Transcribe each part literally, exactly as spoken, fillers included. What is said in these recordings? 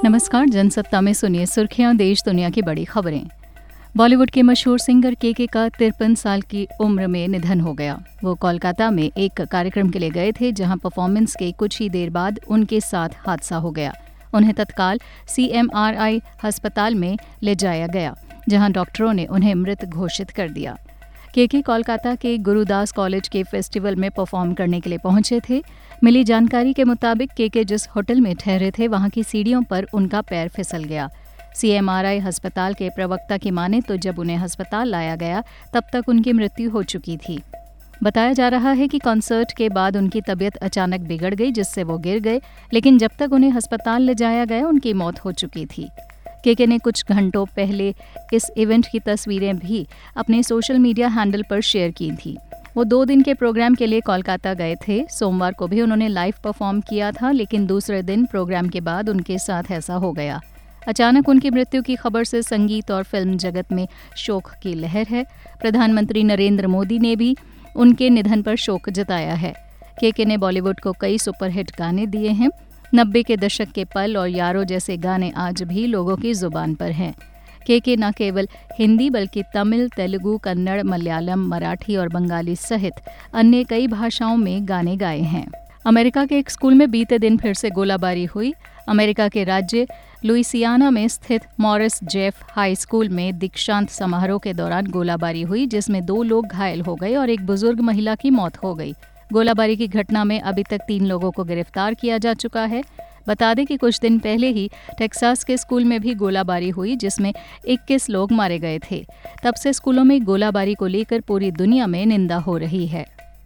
नमस्कार, जनसत्ता में सुनिए सुर्खियां देश दुनिया की बड़ी खबरें। बॉलीवुड के मशहूर सिंगर केके का तिरपन साल की उम्र में निधन हो गया। वो कोलकाता में एक कार्यक्रम के लिए गए थे, जहां परफॉर्मेंस के कुछ ही देर बाद उनके साथ हादसा हो गया। उन्हें तत्काल सी एम आर आई अस्पताल में ले जाया गया, जहां डॉक्टरों ने उन्हें मृत घोषित कर दिया। केके कोलकाता के गुरुदास कॉलेज के फेस्टिवल में परफॉर्म करने के लिए पहुंचे थे। मिली जानकारी के मुताबिक केके जिस होटल में ठहरे थे, वहां की सीढ़ियों पर उनका पैर फिसल गया। सी एम आर आई अस्पताल के प्रवक्ता की माने तो जब उन्हें अस्पताल लाया गया, तब तक उनकी मृत्यु हो चुकी थी। बताया जा रहा है कि कॉन्सर्ट के बाद उनकी तबीयत अचानक बिगड़ गई, जिससे वो गिर गए, लेकिन जब तक उन्हें अस्पताल ले जाया गया, उनकी मौत हो चुकी थी। केके ने कुछ घंटों पहले इस इवेंट की तस्वीरें भी अपने सोशल मीडिया हैंडल पर शेयर की थी। वो दो दिन के प्रोग्राम के लिए कोलकाता गए थे। सोमवार को भी उन्होंने लाइव परफॉर्म किया था, लेकिन दूसरे दिन प्रोग्राम के बाद उनके साथ ऐसा हो गया। अचानक उनकी मृत्यु की खबर से संगीत और फिल्म जगत में शोक की लहर है। प्रधानमंत्री नरेंद्र मोदी ने भी उनके निधन पर शोक जताया है। केके ने बॉलीवुड को कई सुपरहिट गाने दिए हैं। नब्बे के दशक के पल और यारो जैसे गाने आज भी लोगों की जुबान पर हैं। केके न केवल हिंदी बल्कि तमिल, तेलुगु, कन्नड़, मलयालम, मराठी और बंगाली सहित अन्य कई भाषाओं में गाने गाए हैं। अमेरिका के एक स्कूल में बीते दिन फिर से गोलाबारी हुई। अमेरिका के राज्य लुइसियाना में स्थित मॉरिस जेफ हाई स्कूल में दीक्षांत समारोह के दौरान गोलाबारी हुई, जिसमें दो लोग घायल हो गए और एक बुजुर्ग महिला की मौत हो गई। गोलाबारी की घटना में अभी तक तीन लोगों को गिरफ्तार किया जा चुका है। बता दें कि कुछ दिन पहले ही टेक्सास के स्कूल में भी गोलाबारी हुई, जिसमें इक्कीस लोग मारे गए थे। तब से स्कूलों में गोलाबारी को लेकर पूरी दुनिया में निंदा हो रही है।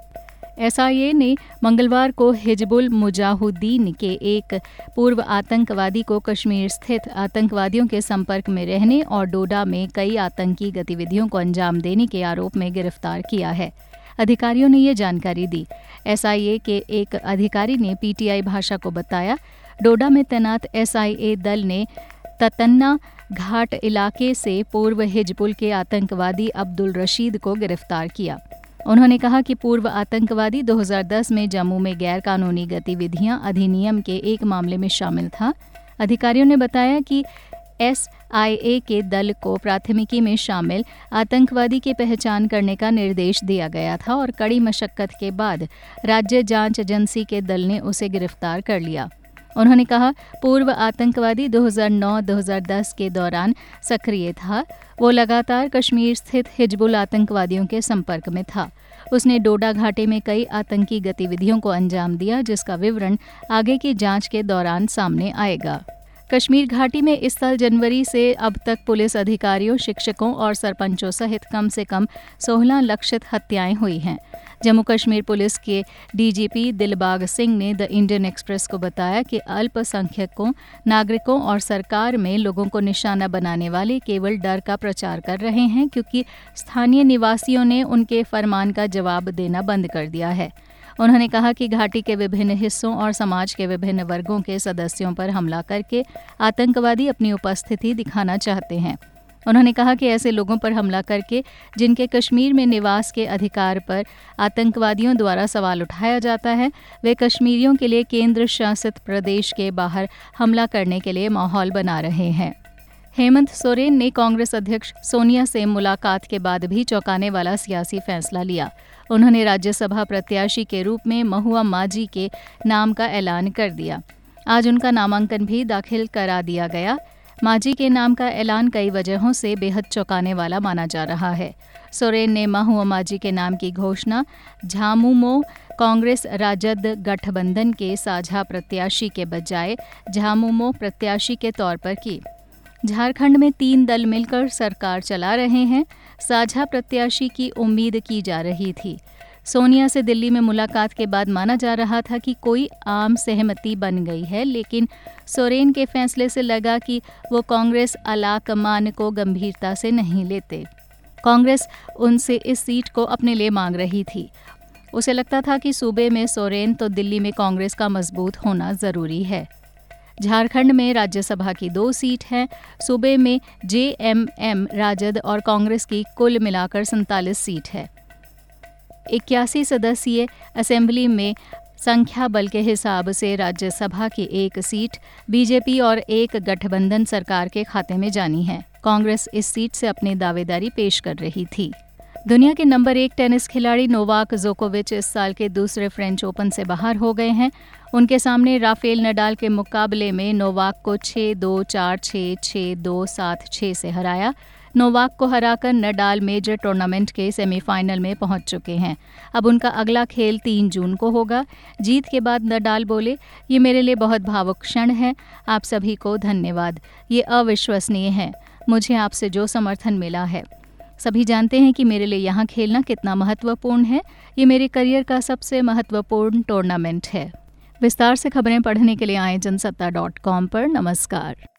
एस आई ए ने मंगलवार को हिजबुल मुजाहिदीन के एक पूर्व आतंकवादी को कश्मीर स्थित आतंकवादियों के संपर्क में रहने और डोडा में कई आतंकी गतिविधियों को अंजाम देने के आरोप में गिरफ्तार किया है। अधिकारियों ने ये जानकारी दी। एस आई ए के एक अधिकारी ने पी टी आई भाषा को बताया, डोडा में तैनात एस आई ए दल ने ततन्ना घाट इलाके से पूर्व हिजबुल के आतंकवादी अब्दुल रशीद को गिरफ्तार किया। उन्होंने कहा कि पूर्व आतंकवादी दो हज़ार दस में जम्मू में गैरकानूनी गतिविधियां अधिनियम के एक मामले में शामिल था। अधिकारियों ने बताया कि एस आई ए के दल को प्राथमिकी में शामिल आतंकवादी की पहचान करने का निर्देश दिया गया था और कड़ी मशक्कत के बाद राज्य जांच एजेंसी के दल ने उसे गिरफ्तार कर लिया। उन्होंने कहा, पूर्व आतंकवादी दो हज़ार नौ दो हज़ार दस के दौरान सक्रिय था। वो लगातार कश्मीर स्थित हिजबुल आतंकवादियों के संपर्क में था। उसने डोडा घाटी में कई आतंकी गतिविधियों को अंजाम दिया, जिसका विवरण आगे की जांच के दौरान सामने आएगा। कश्मीर घाटी में इस साल जनवरी से अब तक पुलिस अधिकारियों, शिक्षकों और सरपंचों सहित कम से कम सोलह लक्षित हत्याएं हुई हैं। जम्मू कश्मीर पुलिस के D G P Dilbag Singh ने द इंडियन एक्सप्रेस को बताया कि अल्पसंख्यकों, नागरिकों और सरकार में लोगों को निशाना बनाने वाले केवल डर का प्रचार कर रहे हैं, क्योंकि स्थानीय निवासियों ने उनके फरमान का जवाब देना बंद कर दिया है। उन्होंने कहा कि घाटी के विभिन्न हिस्सों और समाज के विभिन्न वर्गों के सदस्यों पर हमला करके आतंकवादी अपनी उपस्थिति दिखाना चाहते हैं। उन्होंने कहा कि ऐसे लोगों पर हमला करके जिनके कश्मीर में निवास के अधिकार पर आतंकवादियों द्वारा सवाल उठाया जाता है, वे कश्मीरियों के लिए केंद्र शासित प्रदेश के बाहर हमला करने के लिए माहौल बना रहे हैं। हेमंत सोरेन ने कांग्रेस अध्यक्ष सोनिया से मुलाकात के बाद भी चौंकाने वाला सियासी फैसला लिया। उन्होंने राज्यसभा प्रत्याशी के रूप में महुआ माझी के नाम का ऐलान कर दिया। आज उनका नामांकन भी दाखिल करा दिया गया। माझी के नाम का ऐलान कई वजहों से बेहद चौंकाने वाला माना जा रहा है। सोरेन ने महुआ माझी के नाम की घोषणा झामुमो कांग्रेस राजद गठबंधन के साझा प्रत्याशी के बजाय झामुमो प्रत्याशी के तौर पर की। झारखंड में तीन दल मिलकर सरकार चला रहे हैं। साझा प्रत्याशी की उम्मीद की जा रही थी। सोनिया से दिल्ली में मुलाकात के बाद माना जा रहा था कि कोई आम सहमति बन गई है, लेकिन सोरेन के फैसले से लगा कि वो कांग्रेस अलाकमान को गंभीरता से नहीं लेते। कांग्रेस उनसे इस सीट को अपने लिए मांग रही थी। उसे लगता था कि सूबे में सोरेन तो दिल्ली में कांग्रेस का मजबूत होना जरूरी है। झारखंड में राज्यसभा की दो सीट हैं। सूबे में जे एम एम, राजद और कांग्रेस की कुल मिलाकर सैंतालीस सीट है। इक्यासी सदस्यीय असेंबली में संख्या बल के हिसाब से राज्यसभा की एक सीट बीजेपी और एक गठबंधन सरकार के खाते में जानी है। कांग्रेस इस सीट से अपनी दावेदारी पेश कर रही थी। दुनिया के नंबर एक टेनिस खिलाड़ी नोवाक जोकोविच इस साल के दूसरे फ्रेंच ओपन से बाहर हो गए हैं। उनके सामने राफेल नडाल के मुकाबले में नोवाक को छह दो, चार छह, छह दो, सात छह से हराया। नोवाक को हराकर नडाल मेजर टूर्नामेंट के सेमीफाइनल में पहुंच चुके हैं। अब उनका अगला खेल तीन जून को होगा। जीत के बाद नडाल बोले, ये मेरे लिए बहुत भावुक क्षण है। आप सभी को धन्यवाद। ये अविश्वसनीय है, मुझे आपसे जो समर्थन मिला है। सभी जानते हैं कि मेरे लिए यहाँ खेलना कितना महत्वपूर्ण है। ये मेरे करियर का सबसे महत्वपूर्ण टूर्नामेंट है। विस्तार से खबरें पढ़ने के लिए आए जनसत्ता डॉट कॉम पर। नमस्कार।